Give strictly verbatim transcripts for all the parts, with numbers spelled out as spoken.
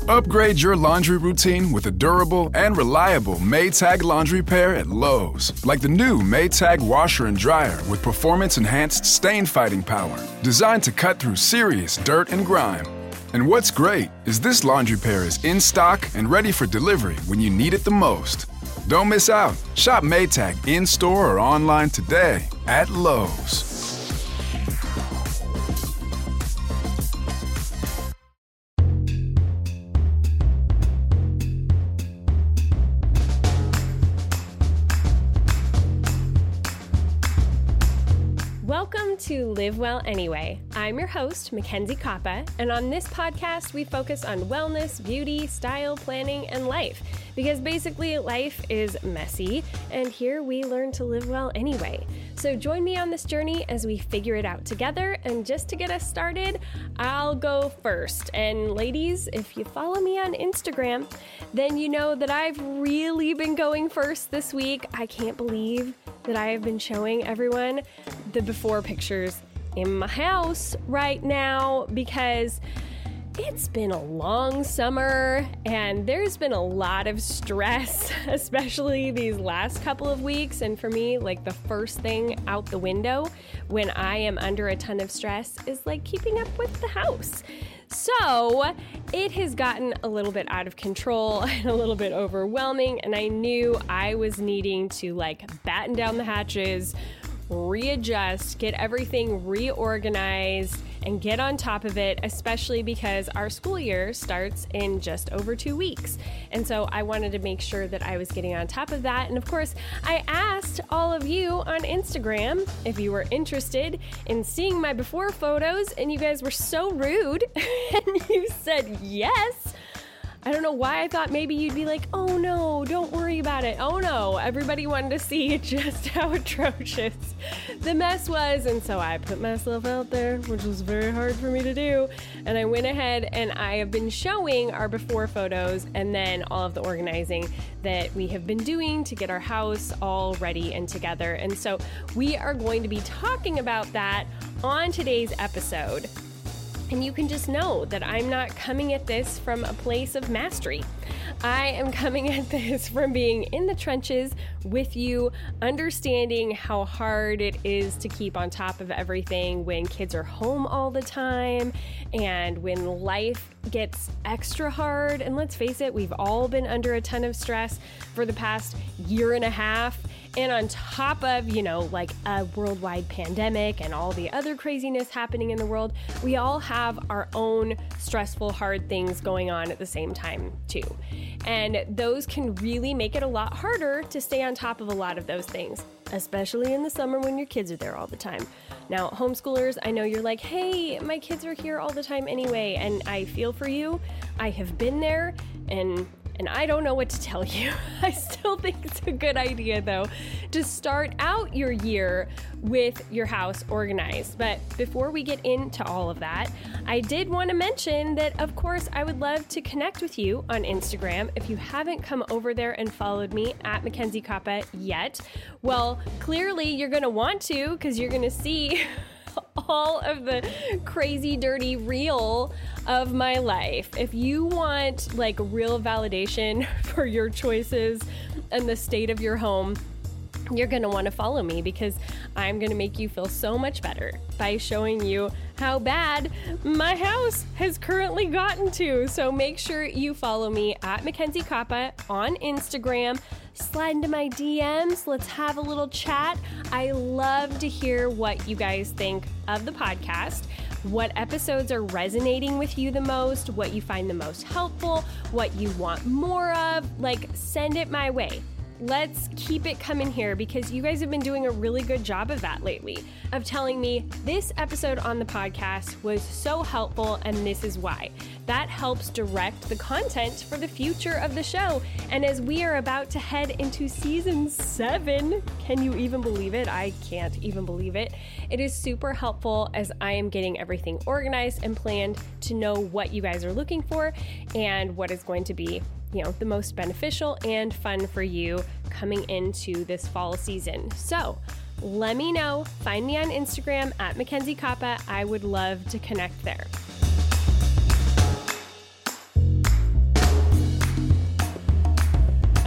Upgrade your laundry routine with a durable and reliable Maytag laundry pair at Lowe's. Like the new Maytag washer and dryer with performance-enhanced stain-fighting power, designed to cut through serious dirt and grime. And what's great is this laundry pair is in stock and ready for delivery when you need it the most. Don't miss out. Shop Maytag in-store or online today at Lowe's. Welcome to Live Well Anyway. I'm your host, Mackenzie Koppa, and on this podcast, we focus on wellness, beauty, style, planning, and life. Because basically, life is messy, and here we learn to live well anyway. So join me on this journey as we figure it out together, and just to get us started, I'll go first. And ladies, if you follow me on Instagram, then you know that I've really been going first this week. I can't believe that I have been showing everyone the before pictures in my house right now because it's been a long summer and there's been a lot of stress, especially these last couple of weeks. And for me, like the first thing out the window when I am under a ton of stress is like keeping up with the house. So it has gotten a little bit out of control and a little bit overwhelming. And I knew I was needing to like batten down the hatches, readjust, get everything reorganized, and get on top of it, especially because our school year starts in just over two weeks. And so I wanted to make sure that I was getting on top of that. And of course, I asked all of you on Instagram if you were interested in seeing my before photos, and you guys were so rude, and you said yes. I don't know why I thought maybe you'd be like, oh no, don't worry about it. Oh no, everybody wanted to see just how atrocious the mess was. And so I put myself out there, which was very hard for me to do. And I went ahead and I have been showing our before photos and then all of the organizing that we have been doing to get our house all ready and together. And so we are going to be talking about that on today's episode. And you can just know that I'm not coming at this from a place of mastery. I am coming at this from being in the trenches with you, understanding how hard it is to keep on top of everything when kids are home all the time and when life gets extra hard. And let's face it, we've all been under a ton of stress for the past year and a half. And on top of, you know, like a worldwide pandemic and all the other craziness happening in the world, we all have our own stressful, hard things going on at the same time, too. And those can really make it a lot harder to stay on top of a lot of those things, especially in the summer when your kids are there all the time. Now, homeschoolers, I know you're like, hey, my kids are here all the time anyway, and I feel for you. I have been there, and And I don't know what to tell you. I still think it's a good idea, though, to start out your year with your house organized. But before we get into all of that, I did want to mention that, of course, I would love to connect with you on Instagram. If you haven't come over there and followed me at Mackenzie Koppa yet, well, clearly you're going to want to because you're going to see all of the crazy, dirty, real of my life. If you want like real validation for your choices and the state of your home, you're going to want to follow me because I'm going to make you feel so much better by showing you how bad my house has currently gotten to. So make sure you follow me at Mackenzie Koppa on Instagram. Slide into my D Ms. Let's have a little chat. I love to hear what you guys think of the podcast, what episodes are resonating with you the most, what you find the most helpful, what you want more of. Like, send it my way. Let's keep it coming here because you guys have been doing a really good job of that lately, of telling me this episode on the podcast was so helpful and this is why. That helps direct the content for the future of the show. And as we are about to head into season seven, can you even believe it? I can't even believe it. It is super helpful as I am getting everything organized and planned to know what you guys are looking for and what is going to be, you know, the most beneficial and fun for you coming into this fall season. So let me know. Find me on Instagram at Mackenzie Koppa. I would love to connect there.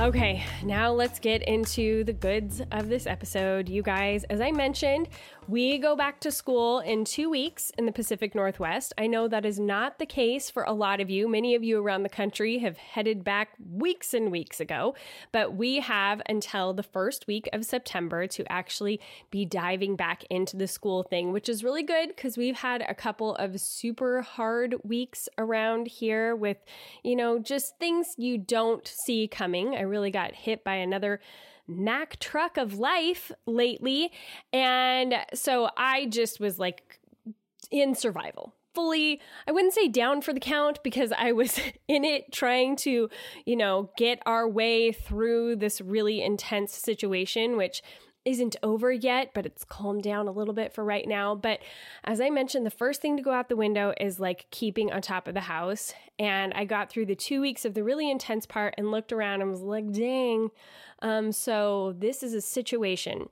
Okay, now let's get into the goods of this episode. You guys, as I mentioned, we go back to school in two weeks in the Pacific Northwest. I know that is not the case for a lot of you. Many of you around the country have headed back weeks and weeks ago, but we have until the first week of September to actually be diving back into the school thing, which is really good because we've had a couple of super hard weeks around here with, you know, just things you don't see coming. I really got hit by another Mack truck of life lately. And so I just was like in survival. Fully, I wouldn't say down for the count because I was in it trying to, you know, get our way through this really intense situation, which isn't over yet, but it's calmed down a little bit for right now. But as I mentioned, the first thing to go out the window is like keeping on top of the house. And I got through the two weeks of the really intense part and looked around and was like, dang. Um, so this is a situation.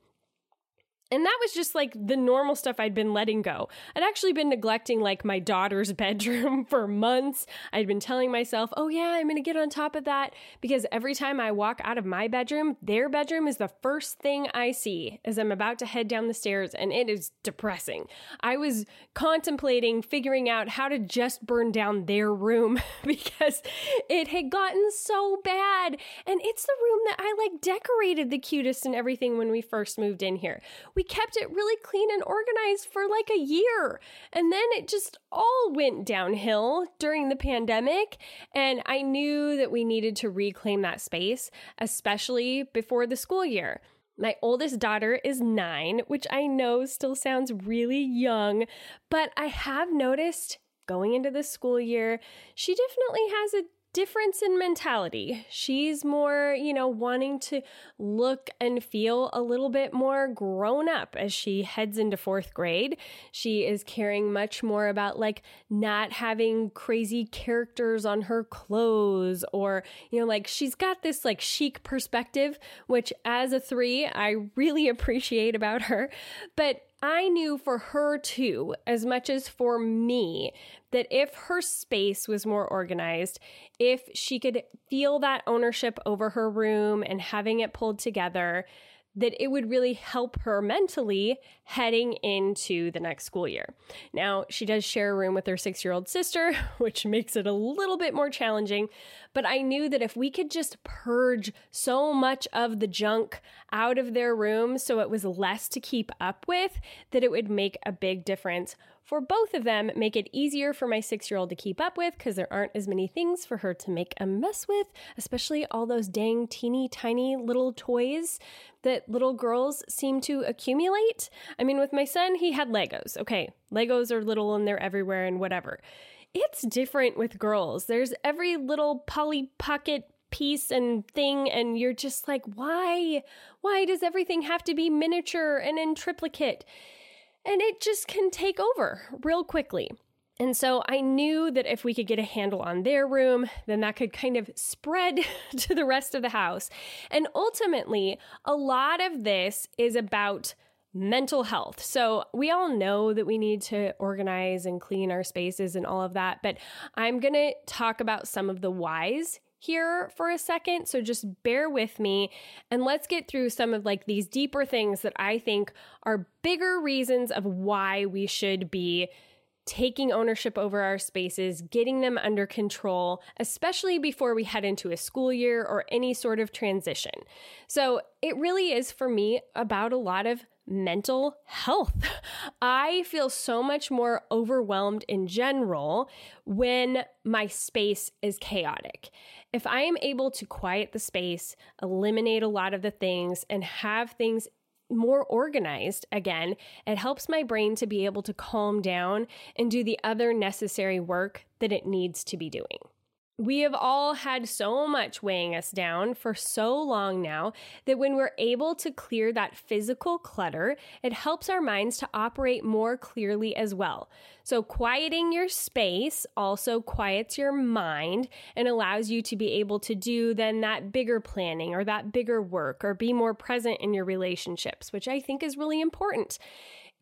And that was just like the normal stuff I'd been letting go. I'd actually been neglecting like my daughter's bedroom for months. I'd been telling myself, oh yeah, I'm going to get on top of that because every time I walk out of my bedroom, their bedroom is the first thing I see as I'm about to head down the stairs, and it is depressing. I was contemplating figuring out how to just burn down their room because it had gotten so bad. And it's the room that I like decorated the cutest and everything when we first moved in here. We kept it really clean and organized for like a year. And then it just all went downhill during the pandemic. And I knew that we needed to reclaim that space, especially before the school year. My oldest daughter is nine, which I know still sounds really young, but I have noticed going into the school year, she definitely has a difference in mentality. She's more, you know, wanting to look and feel a little bit more grown up as she heads into fourth grade. She is caring much more about like not having crazy characters on her clothes, or, you know, like she's got this like chic perspective, which as a three, I really appreciate about her. But I knew for her too, as much as for me, that if her space was more organized, if she could feel that ownership over her room and having it pulled together, that it would really help her mentally heading into the next school year. Now, she does share a room with her six-year-old sister, which makes it a little bit more challenging, but I knew that if we could just purge so much of the junk out of their room so it was less to keep up with, that it would make a big difference for both of them, make it easier for my six-year-old to keep up with because there aren't as many things for her to make a mess with, especially all those dang teeny tiny little toys that little girls seem to accumulate. I mean, with my son, he had Legos. Okay, Legos are little and they're everywhere and whatever. It's different with girls. There's every little Polly Pocket piece and thing, and you're just like, why? Why does everything have to be miniature and in triplicate? And it just can take over real quickly. And so I knew that if we could get a handle on their room, then that could kind of spread to the rest of the house. And ultimately, a lot of this is about mental health. So we all know that we need to organize and clean our spaces and all of that, but I'm going to talk about some of the whys here for a second. So just bear with me and let's get through some of like these deeper things that I think are bigger reasons of why we should be taking ownership over our spaces, getting them under control, especially before we head into a school year or any sort of transition. So it really is for me about a lot of mental health. I feel so much more overwhelmed in general when my space is chaotic. If I am able to quiet the space, eliminate a lot of the things, and have things more organized again, it helps my brain to be able to calm down and do the other necessary work that it needs to be doing. We have all had so much weighing us down for so long now that when we're able to clear that physical clutter, it helps our minds to operate more clearly as well. So quieting your space also quiets your mind and allows you to be able to do then that bigger planning or that bigger work or be more present in your relationships, which I think is really important.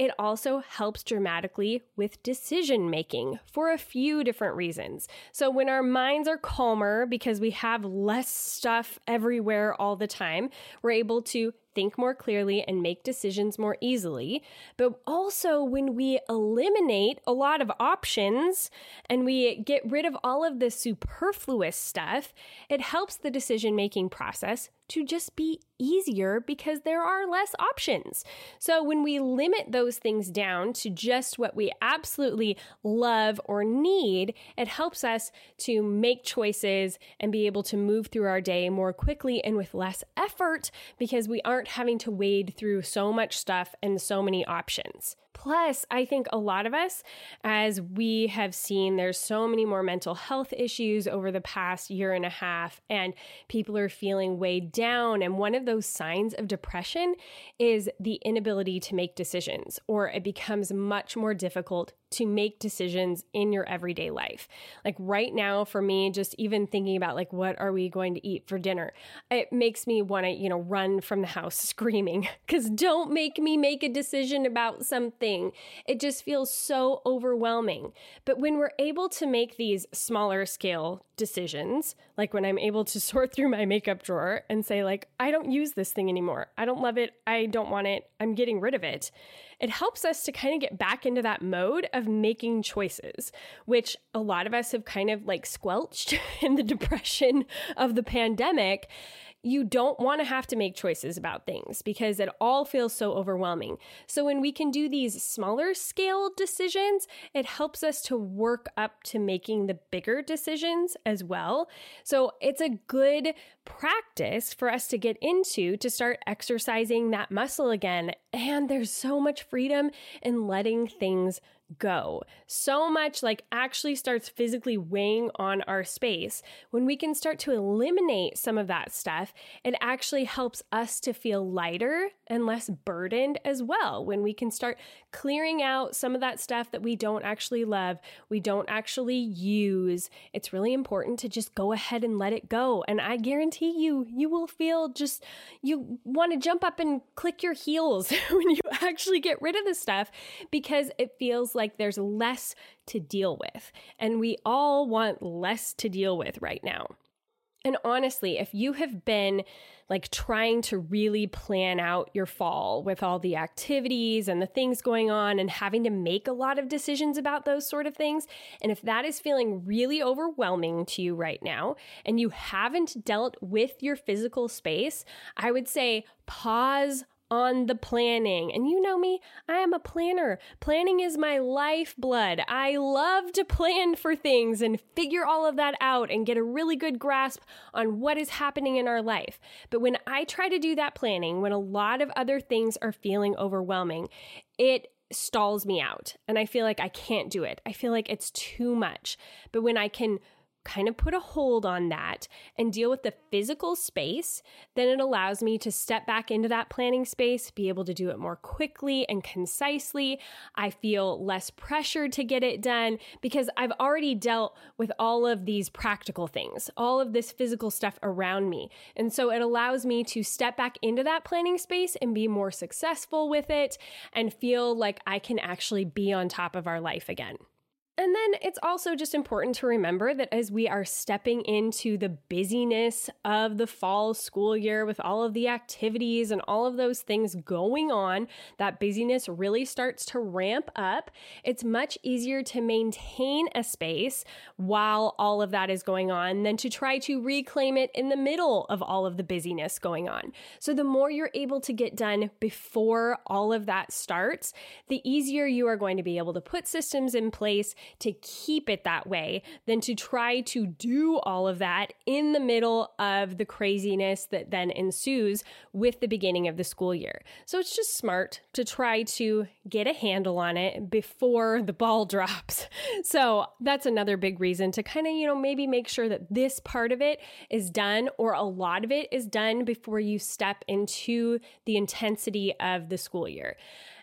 It also helps dramatically with decision making for a few different reasons. So when our minds are calmer because we have less stuff everywhere all the time, we're able to think more clearly and make decisions more easily. But also when we eliminate a lot of options and we get rid of all of the superfluous stuff, it helps the decision-making process to just be easier because there are less options. So when we limit those things down to just what we absolutely love or need, it helps us to make choices and be able to move through our day more quickly and with less effort because we aren't having to wade through so much stuff and so many options. Plus, I think a lot of us, as we have seen, there's so many more mental health issues over the past year and a half, and people are feeling weighed down. And one of those signs of depression is the inability to make decisions, or it becomes much more difficult to make decisions in your everyday life. Like right now for me, just even thinking about like, what are we going to eat for dinner? It makes me want to, you know, run from the house screaming because don't make me make a decision about something. It just feels so overwhelming. But when we're able to make these smaller scale decisions, like when I'm able to sort through my makeup drawer and say like, I don't use this thing anymore. I don't love it. I don't want it. I'm getting rid of it. It helps us to kind of get back into that mode of making choices, which a lot of us have kind of like squelched in the depression of the pandemic. You don't want to have to make choices about things because it all feels so overwhelming. So when we can do these smaller scale decisions, it helps us to work up to making the bigger decisions as well. So it's a good practice for us to get into to start exercising that muscle again. And there's so much freedom in letting things go. So much like actually starts physically weighing on our space. When we can start to eliminate some of that stuff, it actually helps us to feel lighter and less burdened as well. When we can start clearing out some of that stuff that we don't actually love, we don't actually use, it's really important to just go ahead and let it go. And I guarantee you, you will feel just, you want to jump up and click your heels when you actually get rid of the stuff because it feels like like there's less to deal with. And we all want less to deal with right now. And honestly, if you have been like trying to really plan out your fall with all the activities and the things going on and having to make a lot of decisions about those sort of things, and if that is feeling really overwhelming to you right now, and you haven't dealt with your physical space, I would say pause on the planning. And you know me, I am a planner. Planning is my lifeblood. I love to plan for things and figure all of that out and get a really good grasp on what is happening in our life. But when I try to do that planning, when a lot of other things are feeling overwhelming, it stalls me out and I feel like I can't do it. I feel like it's too much. But when I can kind of put a hold on that and deal with the physical space, then it allows me to step back into that planning space, be able to do it more quickly and concisely. I feel less pressured to get it done because I've already dealt with all of these practical things, all of this physical stuff around me. And so it allows me to step back into that planning space and be more successful with it and feel like I can actually be on top of our life again. And then it's also just important to remember that as we are stepping into the busyness of the fall school year with all of the activities and all of those things going on, that busyness really starts to ramp up. It's much easier to maintain a space while all of that is going on than to try to reclaim it in the middle of all of the busyness going on. So the more you're able to get done before all of that starts, the easier you are going to be able to put systems in place to keep it that way than to try to do all of that in the middle of the craziness that then ensues with the beginning of the school year. So it's just smart to try to get a handle on it before the ball drops. So that's another big reason to kind of, you know, maybe make sure that this part of it is done or a lot of it is done before you step into the intensity of the school year.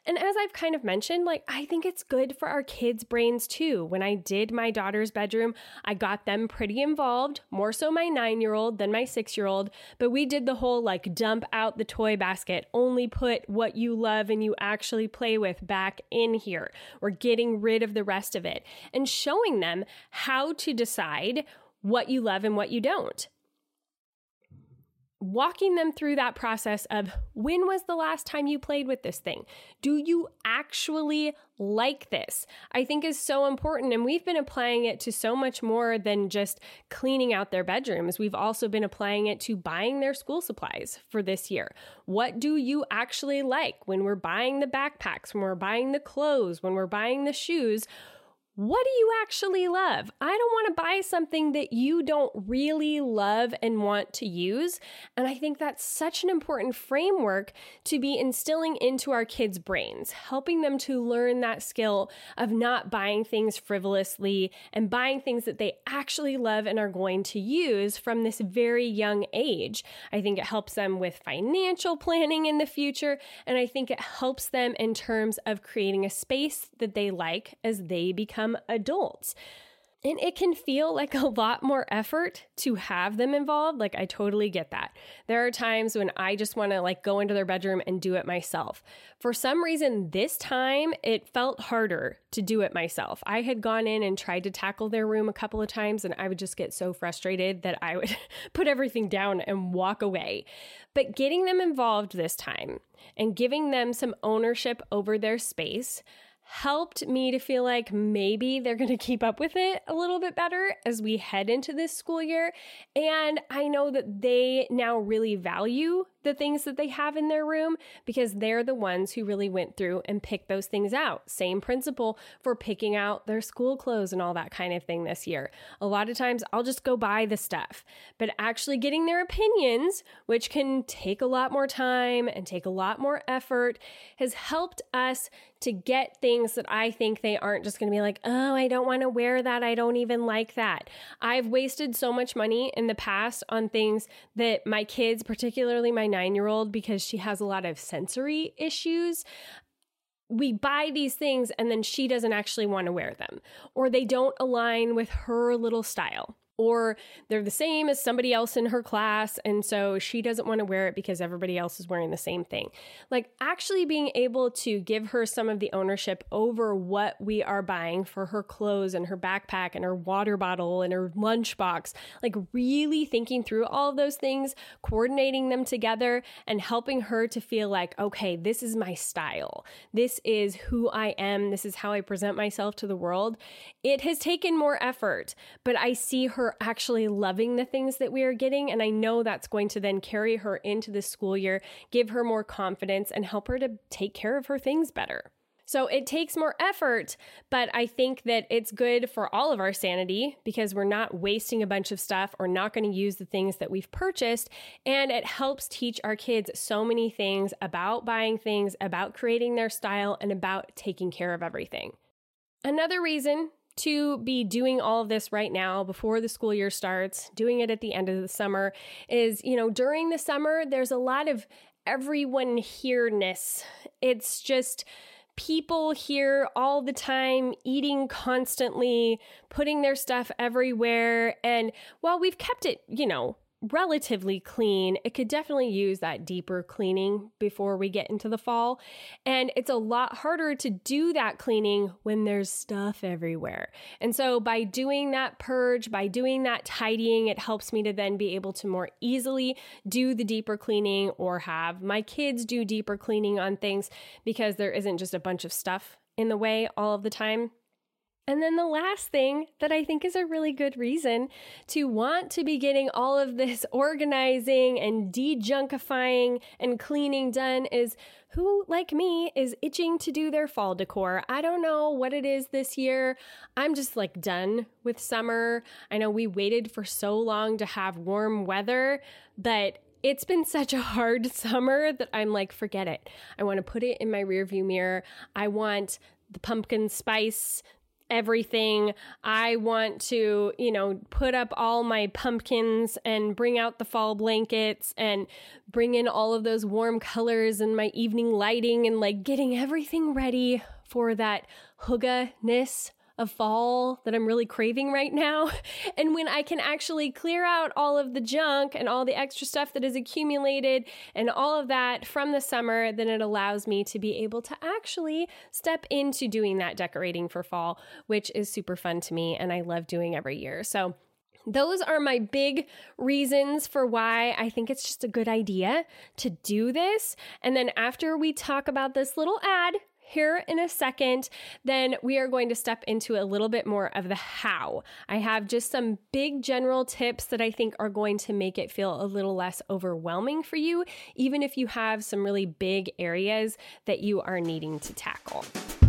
And as I've kind of mentioned, like, I think it's good for our kids' brains too. When I did my daughter's bedroom, I got them pretty involved, more so my nine-year-old than my six-year-old, but we did the whole like dump out the toy basket, only put what you love and you actually play with back in here. We're getting rid of the rest of it and showing them how to decide what you love and what you don't. Walking them through that process of when was the last time you played with this thing? Do you actually like this? I think is so important. And we've been applying it to so much more than just cleaning out their bedrooms. We've also been applying it to buying their school supplies for this year. What do you actually like when we're buying the backpacks, when we're buying the clothes, when we're buying the shoes? What do you actually love? I don't want to buy something that you don't really love and want to use. And I think that's such an important framework to be instilling into our kids' brains, helping them to learn that skill of not buying things frivolously and buying things that they actually love and are going to use from this very young age. I think it helps them with financial planning in the future. And I think it helps them in terms of creating a space that they like as they become adults. And it can feel like a lot more effort to have them involved. Like, I totally get that. There are times when I just want to like go into their bedroom and do it myself. For some reason, this time it felt harder to do it myself. I had gone in and tried to tackle their room a couple of times, and I would just get so frustrated that I would put everything down and walk away. But getting them involved this time and giving them some ownership over their space helped me to feel like maybe they're going to keep up with it a little bit better as we head into this school year. And I know that they now really value the things that they have in their room because they're the ones who really went through and picked those things out. Same principle for picking out their school clothes and all that kind of thing this year. A lot of times I'll just go buy the stuff, but actually getting their opinions, which can take a lot more time and take a lot more effort, has helped us to get things that I think they aren't just going to be like, oh, I don't want to wear that. I don't even like that. I've wasted so much money in the past on things that my kids, particularly my nine-year-old, because she has a lot of sensory issues, we buy these things and then she doesn't actually want to wear them, or they don't align with her little style, or they're the same as somebody else in her class, and so she doesn't want to wear it because everybody else is wearing the same thing. Like, actually being able to give her some of the ownership over what we are buying for her clothes and her backpack and her water bottle and her lunchbox, like really thinking through all of those things, coordinating them together and helping her to feel like, okay, this is my style. This is who I am. This is how I present myself to the world. It has taken more effort, but I see her actually loving the things that we are getting. And I know that's going to then carry her into the school year, give her more confidence and help her to take care of her things better. So it takes more effort, but I think that it's good for all of our sanity because we're not wasting a bunch of stuff or not going to use the things that we've purchased. And it helps teach our kids so many things about buying things, about creating their style, and about taking care of everything. Another reason to be doing all of this right now before the school year starts, doing it at the end of the summer, is, you know, during the summer, there's a lot of everyone here-ness. It's just people here all the time, eating constantly, putting their stuff everywhere. And while we've kept it, you know, relatively clean, it could definitely use that deeper cleaning before we get into the fall. And it's a lot harder to do that cleaning when there's stuff everywhere. And so by doing that purge, by doing that tidying, it helps me to then be able to more easily do the deeper cleaning or have my kids do deeper cleaning on things because there isn't just a bunch of stuff in the way all of the time. And then the last thing that I think is a really good reason to want to be getting all of this organizing and de-junkifying and cleaning done is who, like me, is itching to do their fall decor. I don't know what it is this year. I'm just like done with summer. I know we waited for so long to have warm weather, but it's been such a hard summer that I'm like, forget it. I want to put it in my rearview mirror. I want the pumpkin spice everything. I want to, you know, put up all my pumpkins and bring out the fall blankets and bring in all of those warm colors and my evening lighting and like getting everything ready for that hygge-ness of fall that I'm really craving right now. And when I can actually clear out all of the junk and all the extra stuff that is accumulated and all of that from the summer, then it allows me to be able to actually step into doing that decorating for fall, which is super fun to me and I love doing every year. So those are my big reasons for why I think it's just a good idea to do this. And then after we talk about this little ad here in a second, then we are going to step into a little bit more of the how. I have just some big general tips that I think are going to make it feel a little less overwhelming for you, even if you have some really big areas that you are needing to tackle.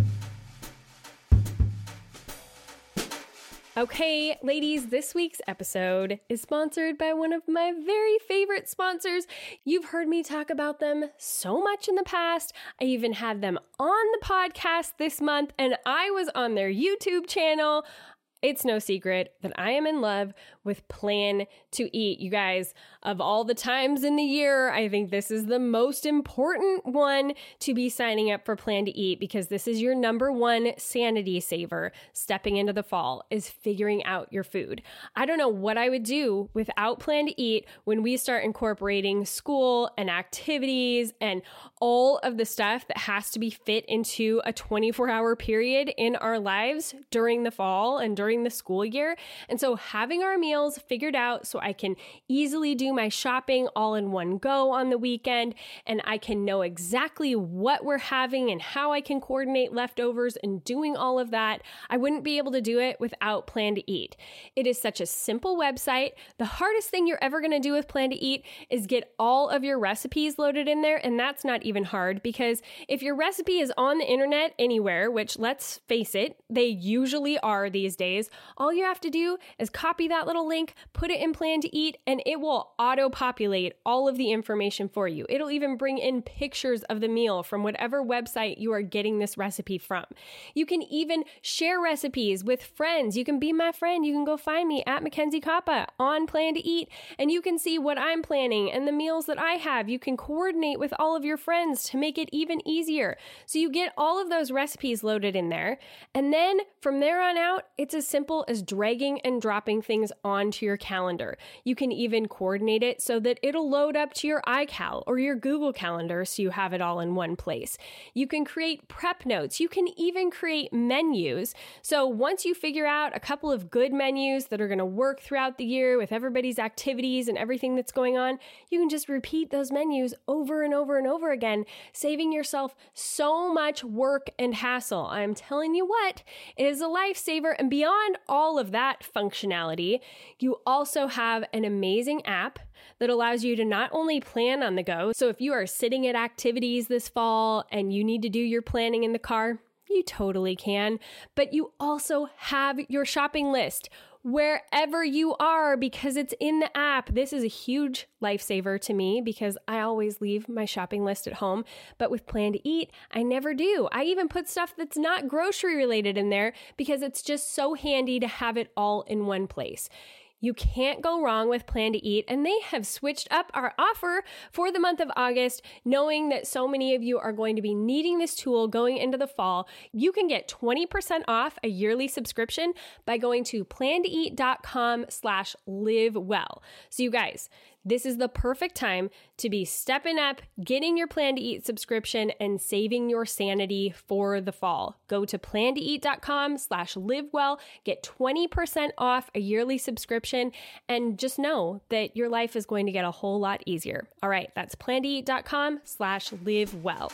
Okay, ladies, this week's episode is sponsored by one of my very favorite sponsors. You've heard me talk about them so much in the past. I even had them on the podcast this month, and I was on their YouTube channel. It's no secret that I am in love with Plan to Eat. You guys, of all the times in the year, I think this is the most important one to be signing up for Plan to Eat because this is your number one sanity saver stepping into the fall is figuring out your food. I don't know what I would do without Plan to Eat when we start incorporating school and activities and all of the stuff that has to be fit into a twenty-four hour period in our lives during the fall and during the school year. And so having our meals figured out so I can easily do my shopping all in one go on the weekend, and I can know exactly what we're having and how I can coordinate leftovers and doing all of that. I wouldn't be able to do it without Plan to Eat. It is such a simple website. The hardest thing you're ever going to do with Plan to Eat is get all of your recipes loaded in there, and that's not even hard because if your recipe is on the internet anywhere, which let's face it, they usually are these days, all you have to do is copy that little link, put it in Plan to Eat, and it will auto-populate all of the information for you. It'll even bring in pictures of the meal from whatever website you are getting this recipe from. You can even share recipes with friends. You can be my friend. You can go find me at Mackenzie Koppa on Plan to Eat, and you can see what I'm planning and the meals that I have. You can coordinate with all of your friends to make it even easier. So you get all of those recipes loaded in there, and then from there on out, it's as simple as dragging and dropping things onto your calendar. You can even coordinate it so that it'll load up to your iCal or your Google Calendar so you have it all in one place. You can create prep notes. You can even create menus. So once you figure out a couple of good menus that are going to work throughout the year with everybody's activities and everything that's going on, you can just repeat those menus over and over and over again, saving yourself so much work and hassle. I'm telling you what, it is a lifesaver. And beyond all of that functionality, you also have an amazing app that allows you to not only plan on the go. So if you are sitting at activities this fall and you need to do your planning in the car, you totally can, but you also have your shopping list wherever you are because it's in the app. This is a huge lifesaver to me because I always leave my shopping list at home, but with Plan to Eat, I never do. I even put stuff that's not grocery related in there because it's just so handy to have it all in one place. You can't go wrong with Plan to Eat, and they have switched up our offer for the month of August, knowing that so many of you are going to be needing this tool going into the fall. You can get twenty percent off a yearly subscription by going to plan to eat dot com slash live well. So you guys, this is the perfect time to be stepping up, getting your Plan to Eat subscription, and saving your sanity for the fall. Go to plan to eat dot com slash live well, get twenty percent off a yearly subscription, and just know that your life is going to get a whole lot easier. All right, that's plan to eat dot com slash live well.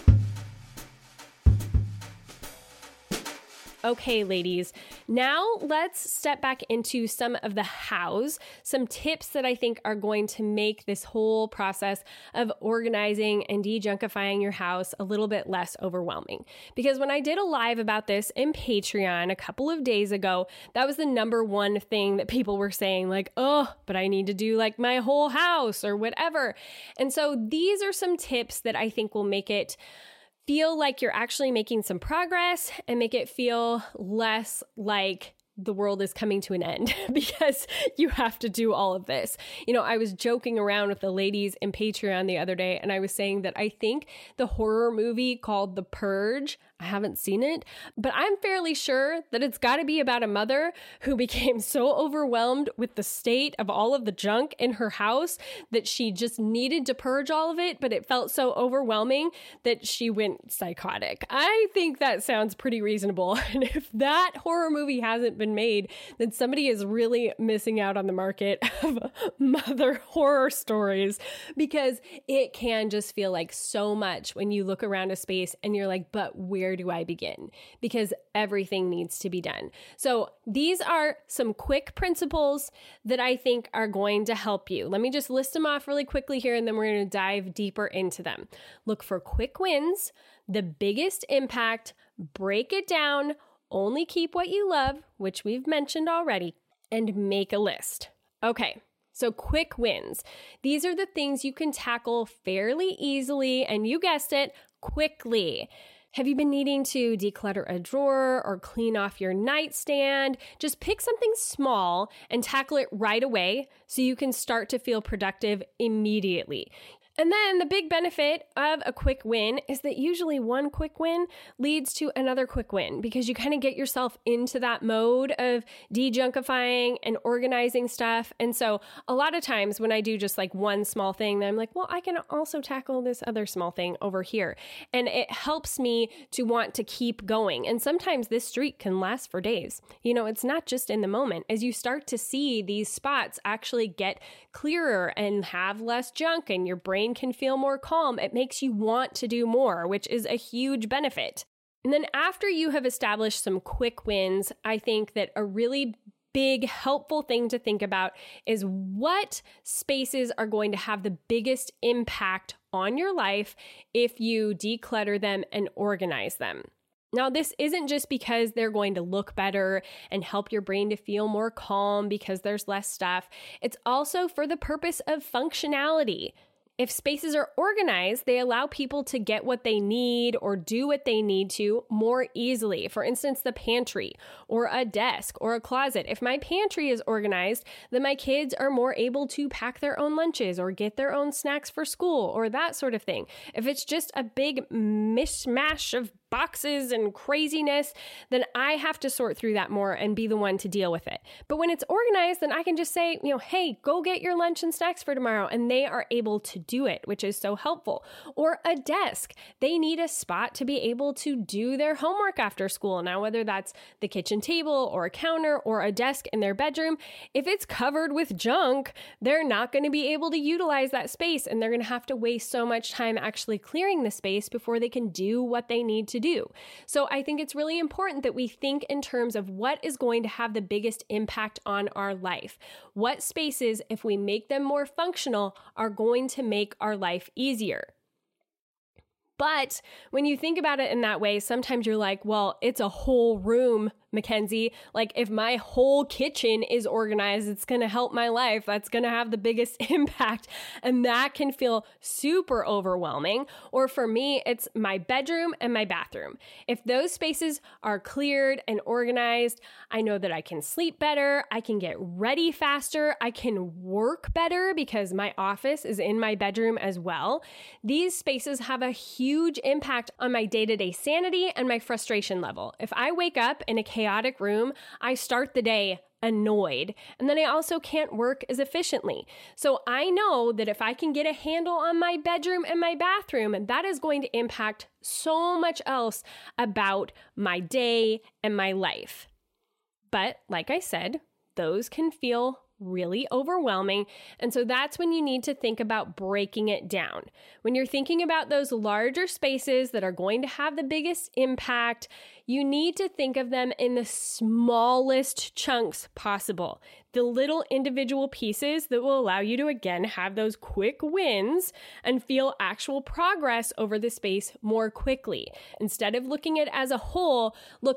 Okay, ladies, now let's step back into some of the hows, some tips that I think are going to make this whole process of organizing and de-junkifying your house a little bit less overwhelming. Because when I did a live about this in Patreon a couple of days ago, that was the number one thing that people were saying, like, oh, but I need to do like my whole house or whatever. And so these are some tips that I think will make it feel like you're actually making some progress and make it feel less like the world is coming to an end because you have to do all of this. You know, I was joking around with the ladies in Patreon the other day, and I was saying that I think the horror movie called The Purge, I haven't seen it, but I'm fairly sure that it's got to be about a mother who became so overwhelmed with the state of all of the junk in her house that she just needed to purge all of it, but it felt so overwhelming that she went psychotic. I think that sounds pretty reasonable. And if that horror movie hasn't been made, then somebody is really missing out on the market of mother horror stories, because it can just feel like so much when you look around a space and you're like, but where do I begin? Because everything needs to be done. So these are some quick principles that I think are going to help you. Let me just list them off really quickly here, and then we're going to dive deeper into them. Look for quick wins, the biggest impact, break it down, only keep what you love, which we've mentioned already, and make a list. Okay. So quick wins. These are the things you can tackle fairly easily, and you guessed it, quickly. Have you been needing to declutter a drawer or clean off your nightstand? Just pick something small and tackle it right away so you can start to feel productive immediately. And then the big benefit of a quick win is that usually one quick win leads to another quick win, because you kind of get yourself into that mode of de-junkifying and organizing stuff. And so a lot of times when I do just like one small thing, then I'm like, well, I can also tackle this other small thing over here. And it helps me to want to keep going. And sometimes this streak can last for days. You know, it's not just in the moment. As you start to see these spots actually get clearer and have less junk, and your brain can feel more calm, it makes you want to do more, which is a huge benefit. And then after you have established some quick wins, I think that a really big helpful thing to think about is what spaces are going to have the biggest impact on your life if you declutter them and organize them. Now, this isn't just because they're going to look better and help your brain to feel more calm because there's less stuff. It's also for the purpose of functionality. If spaces are organized, they allow people to get what they need or do what they need to more easily. For instance, the pantry or a desk or a closet. If my pantry is organized, then my kids are more able to pack their own lunches or get their own snacks for school or that sort of thing. If it's just a big mishmash of boxes and craziness, then I have to sort through that more and be the one to deal with it. But when it's organized, then I can just say, you know, hey, go get your lunch and snacks for tomorrow. And they are able to do it, which is so helpful. Or a desk. They need a spot to be able to do their homework after school. Now, whether that's the kitchen table or a counter or a desk in their bedroom, if it's covered with junk, they're not going to be able to utilize that space, and they're going to have to waste so much time actually clearing the space before they can do what they need to do. So I think it's really important that we think in terms of what is going to have the biggest impact on our life. What spaces, if we make them more functional, are going to make our life easier. But when you think about it in that way, sometimes you're like, well, it's a whole room, Mackenzie. Like, if my whole kitchen is organized, it's going to help my life. That's going to have the biggest impact. And that can feel super overwhelming. Or for me, it's my bedroom and my bathroom. If those spaces are cleared and organized, I know that I can sleep better. I can get ready faster. I can work better because my office is in my bedroom as well. These spaces have a huge impact on my day-to-day sanity and my frustration level. If I wake up in a chaotic room, I start the day annoyed, and then I also can't work as efficiently. So I know that if I can get a handle on my bedroom and my bathroom, that is going to impact so much else about my day and my life. But like I said, those can feel really overwhelming. And so that's when you need to think about breaking it down. When you're thinking about those larger spaces that are going to have the biggest impact, you need to think of them in the smallest chunks possible. The little individual pieces that will allow you to, again, have those quick wins and feel actual progress over the space more quickly. Instead of looking at it as a whole, look at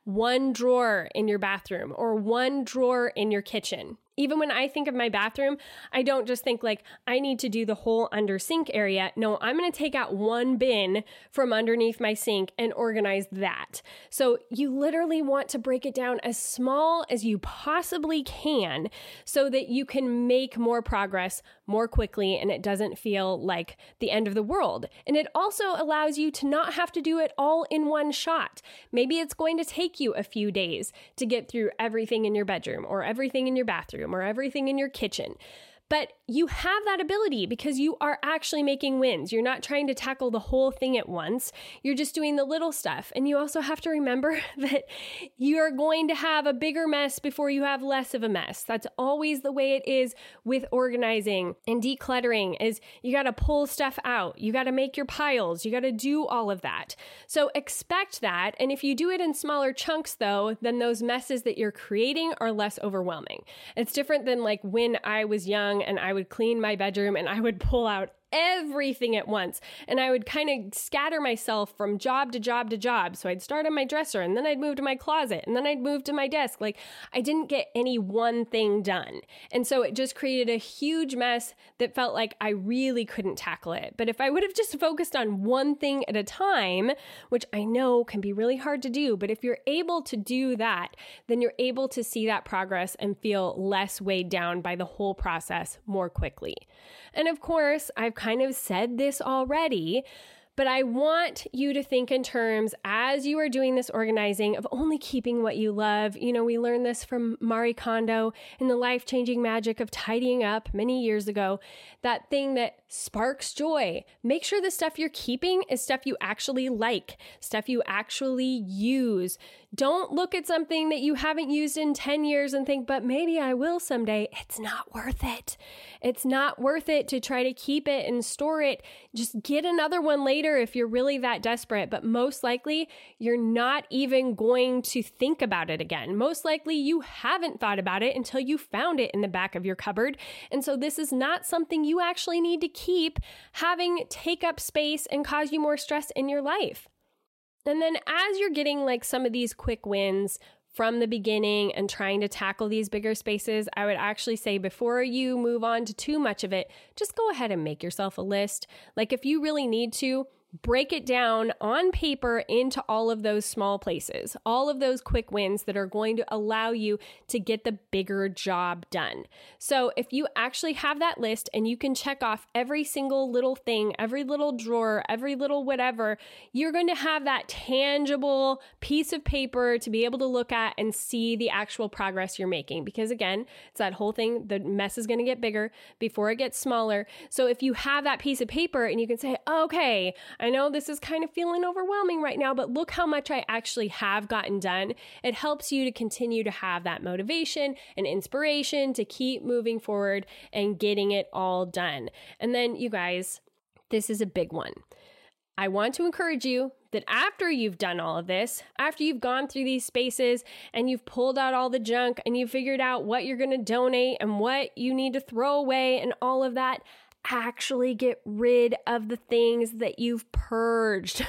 one drawer in your bathroom or one drawer in your kitchen. Even when I think of my bathroom, I don't just think like, I need to do the whole under sink area. No, I'm going to take out one bin from underneath my sink and organize that. So you literally want to break it down as small as you possibly can so that you can make more progress more quickly and it doesn't feel like the end of the world. And it also allows you to not have to do it all in one shot. Maybe it's going to take you a few days to get through everything in your bedroom or everything in your bathroom or everything in your kitchen. But you have that ability because you are actually making wins. You're not trying to tackle the whole thing at once. You're just doing the little stuff. And you also have to remember that you're going to have a bigger mess before you have less of a mess. That's always the way it is with organizing and decluttering is you got to pull stuff out. You got to make your piles. You got to do all of that. So expect that. And if you do it in smaller chunks though, then those messes that you're creating are less overwhelming. It's different than like when I was young and I would clean my bedroom and I would pull out everything at once. And I would kind of scatter myself from job to job to job. So I'd start on my dresser and then I'd move to my closet and then I'd move to my desk. Like I didn't get any one thing done. And so it just created a huge mess that felt like I really couldn't tackle it. But if I would have just focused on one thing at a time, which I know can be really hard to do, but if you're able to do that, then you're able to see that progress and feel less weighed down by the whole process more quickly. And of course, I've kind of said this already, but I want you to think in terms as you are doing this organizing of only keeping what you love. You know, we learned this from Marie Kondo in The Life-Changing Magic of Tidying Up many years ago, that thing that sparks joy. Make sure the stuff you're keeping is stuff you actually like, stuff you actually use. Don't look at something that you haven't used in ten years and think, but maybe I will someday. It's not worth it. It's not worth it to try to keep it and store it. Just get another one later if you're really that desperate. But most likely, you're not even going to think about it again. Most likely, you haven't thought about it until you found it in the back of your cupboard. And so this is not something you actually need to keep having take up space and cause you more stress in your life. And then as you're getting like some of these quick wins from the beginning and trying to tackle these bigger spaces, I would actually say before you move on to too much of it, just go ahead and make yourself a list. Like if you really need to, break it down on paper into all of those small places, all of those quick wins that are going to allow you to get the bigger job done. So if you actually have that list and you can check off every single little thing, every little drawer, every little whatever, you're going to have that tangible piece of paper to be able to look at and see the actual progress you're making. Because again, it's that whole thing, the mess is going to get bigger before it gets smaller. So if you have that piece of paper and you can say, okay, I know this is kind of feeling overwhelming right now, but look how much I actually have gotten done. It helps you to continue to have that motivation and inspiration to keep moving forward and getting it all done. And then you guys, this is a big one. I want to encourage you that after you've done all of this, after you've gone through these spaces and you've pulled out all the junk and you've figured out what you're going to donate and what you need to throw away and all of that, actually get rid of the things that you've purged.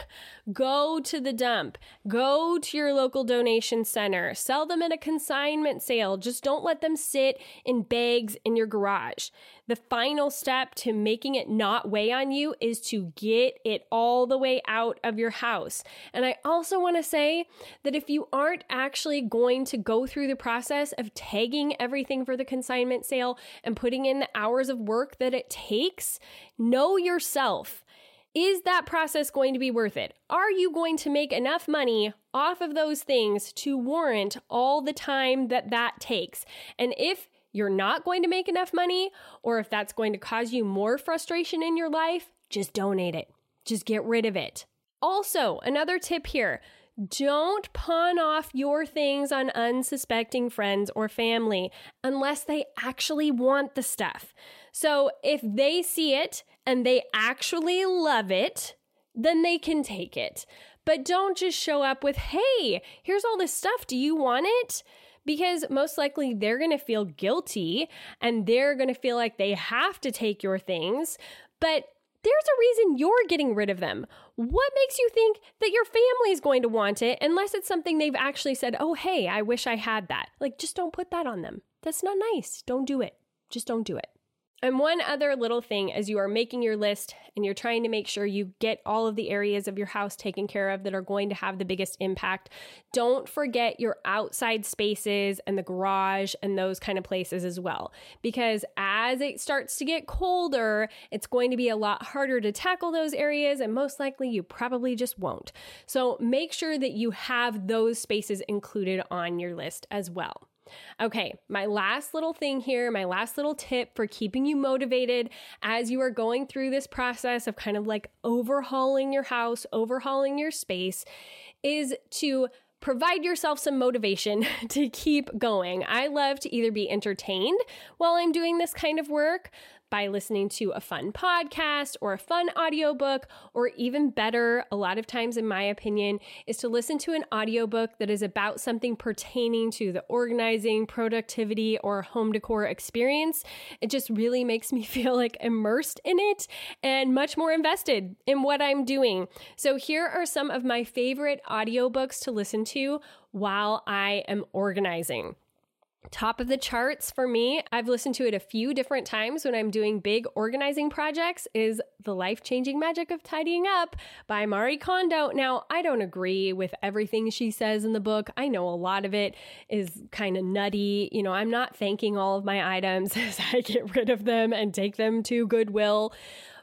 Go to the dump. Go to your local donation center. Sell them at a consignment sale. Just don't let them sit in bags in your garage. The final step to making it not weigh on you is to get it all the way out of your house. And I also want to say that if you aren't actually going to go through the process of tagging everything for the consignment sale and putting in the hours of work that it takes, know yourself. Is that process going to be worth it? Are you going to make enough money off of those things to warrant all the time that that takes? And if you're not going to make enough money, or if that's going to cause you more frustration in your life, just donate it. Just get rid of it. Also, another tip here. Don't pawn off your things on unsuspecting friends or family unless they actually want the stuff. So if they see it and they actually love it, then they can take it. But don't just show up with, hey, here's all this stuff. Do you want it? Because most likely they're going to feel guilty and they're going to feel like they have to take your things. But there's a reason you're getting rid of them. What makes you think that your family is going to want it unless it's something they've actually said, oh, hey, I wish I had that. Like, just don't put that on them. That's not nice. Don't do it. Just don't do it. And one other little thing, as you are making your list and you're trying to make sure you get all of the areas of your house taken care of that are going to have the biggest impact, don't forget your outside spaces and the garage and those kind of places as well. Because as it starts to get colder, it's going to be a lot harder to tackle those areas, and most likely you probably just won't. So make sure that you have those spaces included on your list as well. Okay, my last little thing here, my last little tip for keeping you motivated as you are going through this process of kind of like overhauling your house, overhauling your space, is to provide yourself some motivation to keep going. I love to either be entertained while I'm doing this kind of work by listening to a fun podcast or a fun audiobook, or even better, a lot of times in my opinion, is to listen to an audiobook that is about something pertaining to the organizing, productivity, or home decor experience. It just really makes me feel like immersed in it and much more invested in what I'm doing. So here are some of my favorite audiobooks to listen to while I am organizing. Top of the charts for me, I've listened to it a few different times when I'm doing big organizing projects, is The Life-Changing Magic of Tidying Up by Marie Kondo. Now, I don't agree with everything she says in the book. I know a lot of it is kind of nutty. You know, I'm not thanking all of my items as I get rid of them and take them to Goodwill.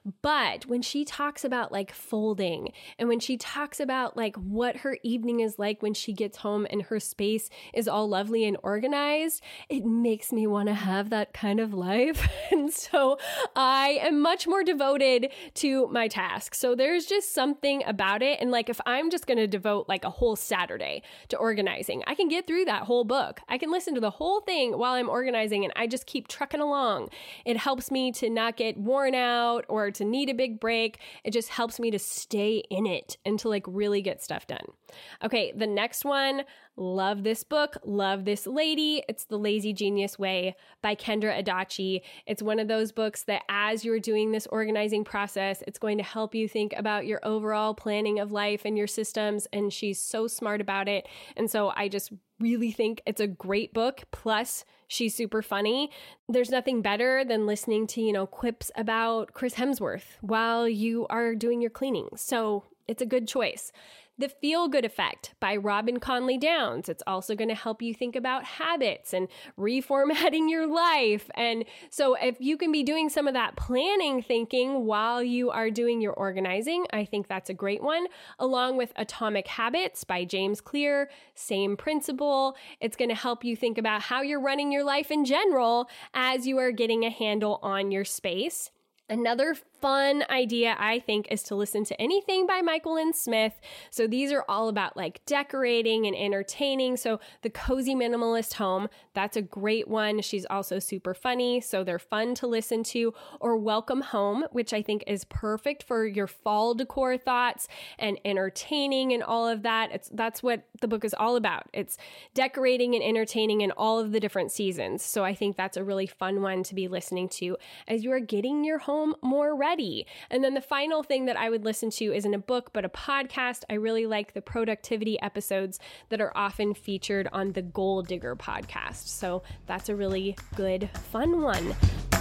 But when she talks about like folding, and when she talks about like what her evening is like when she gets home and her space is all lovely and organized, it makes me want to have that kind of life. And so I am much more devoted to my task. So there's just something about it. And like, if I'm just going to devote like a whole Saturday to organizing, I can get through that whole book. I can listen to the whole thing while I'm organizing, and I just keep trucking along. It helps me to not get worn out or to need a big break. It just helps me to stay in it and to like really get stuff done. Okay, the next one, love this book, love this lady. It's The Lazy Genius Way by Kendra Adachi. It's one of those books that as you're doing this organizing process, it's going to help you think about your overall planning of life and your systems. And she's so smart about it. And so I just really think it's a great book. Plus, she's super funny. There's nothing better than listening to, you know, quips about Chris Hemsworth while you are doing your cleaning. So it's a good choice. The Feel Good Effect by Robin Conley Downs. It's also going to help you think about habits and reformatting your life. And so if you can be doing some of that planning thinking while you are doing your organizing, I think that's a great one. Along with Atomic Habits by James Clear, same principle. It's going to help you think about how you're running your life in general as you are getting a handle on your space. Another fun idea, I think, is to listen to anything by Michael Lynn Smith. So these are all about like decorating and entertaining. So The Cozy Minimalist Home, that's a great one. She's also super funny, so they're fun to listen to. Or Welcome Home, which I think is perfect for your fall decor thoughts and entertaining and all of that. It's that's what the book is all about. It's decorating and entertaining in all of the different seasons. So I think that's a really fun one to be listening to as you are getting your home more ready. And then the final thing that I would listen to isn't a book, but a podcast. I really like the productivity episodes that are often featured on the Goal Digger podcast. So that's a really good, fun one.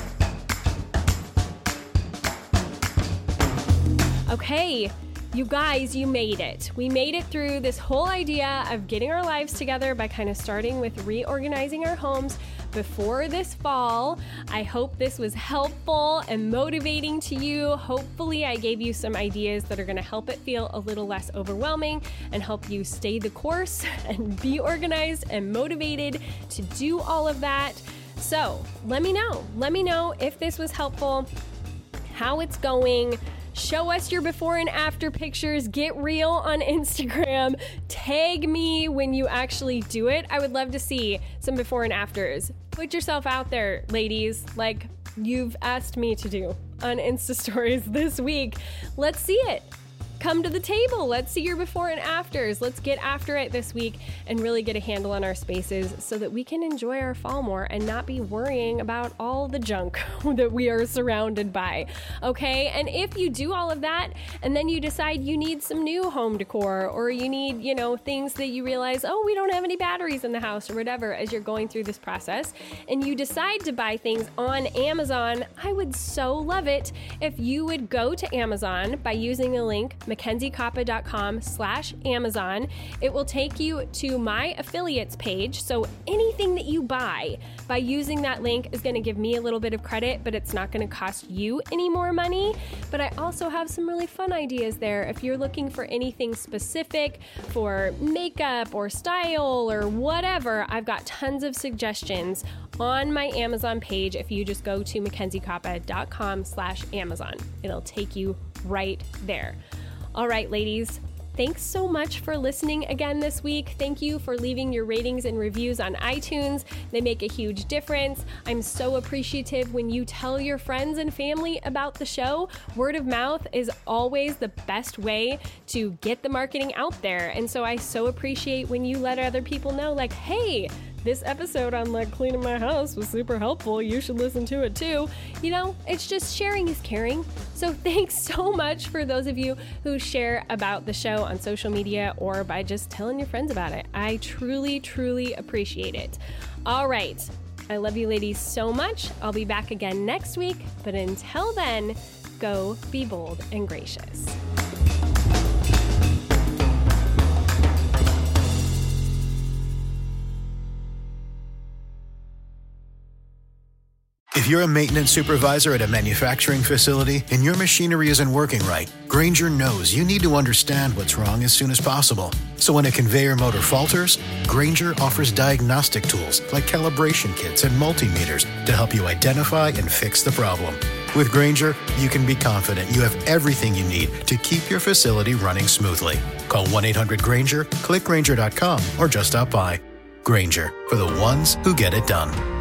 Okay, you guys, you made it. We made it through this whole idea of getting our lives together by kind of starting with reorganizing our homes before this fall. I hope this was helpful and motivating to you. Hopefully I gave you some ideas that are going to help it feel a little less overwhelming and help you stay the course and be organized and motivated to do all of that. So let me know. Let me know if this was helpful, how it's going. Show us your before and after pictures. Get real on Instagram. Tag me when you actually do it. I would love to see some before and afters. Put yourself out there, ladies, like you've asked me to do on Insta stories this week. Let's see it. come to the table. Let's see your before and afters. Let's get after it this week and really get a handle on our spaces so that we can enjoy our fall more and not be worrying about all the junk that we are surrounded by. Okay? And if you do all of that and then you decide you need some new home decor, or you need, you know, things that you realize, oh, we don't have any batteries in the house or whatever, as you're going through this process, and you decide to buy things on Amazon, I would so love it if you would go to Amazon by using the link mackenziekoppa.com slash Amazon. It will take you to my affiliates page. So anything that you buy by using that link is going to give me a little bit of credit, but it's not going to cost you any more money. But I also have some really fun ideas there. If you're looking for anything specific for makeup or style or whatever, I've got tons of suggestions on my Amazon page. If you just go to mackenziekoppa.com slash Amazon, it'll take you right there. All right, ladies, thanks so much for listening again this week. Thank you for leaving your ratings and reviews on iTunes. They make a huge difference. I'm so appreciative when you tell your friends and family about the show. Word of mouth is always the best way to get the marketing out there. And so I so appreciate when you let other people know, like, hey, this episode on like cleaning my house was super helpful. You should listen to it too. You know, it's just sharing is caring. So thanks so much for those of you who share about the show on social media or by just telling your friends about it. I truly, truly appreciate it. All right. I love you ladies so much. I'll be back again next week. But until then, go be bold and gracious. If you're a maintenance supervisor at a manufacturing facility and your machinery isn't working right, Grainger knows you need to understand what's wrong as soon as possible. So when a conveyor motor falters, Grainger offers diagnostic tools like calibration kits and multimeters to help you identify and fix the problem. With Grainger, you can be confident you have everything you need to keep your facility running smoothly. Call one eight hundred Grainger, click Grainger dot com, or just stop by. Grainger, for the ones who get it done.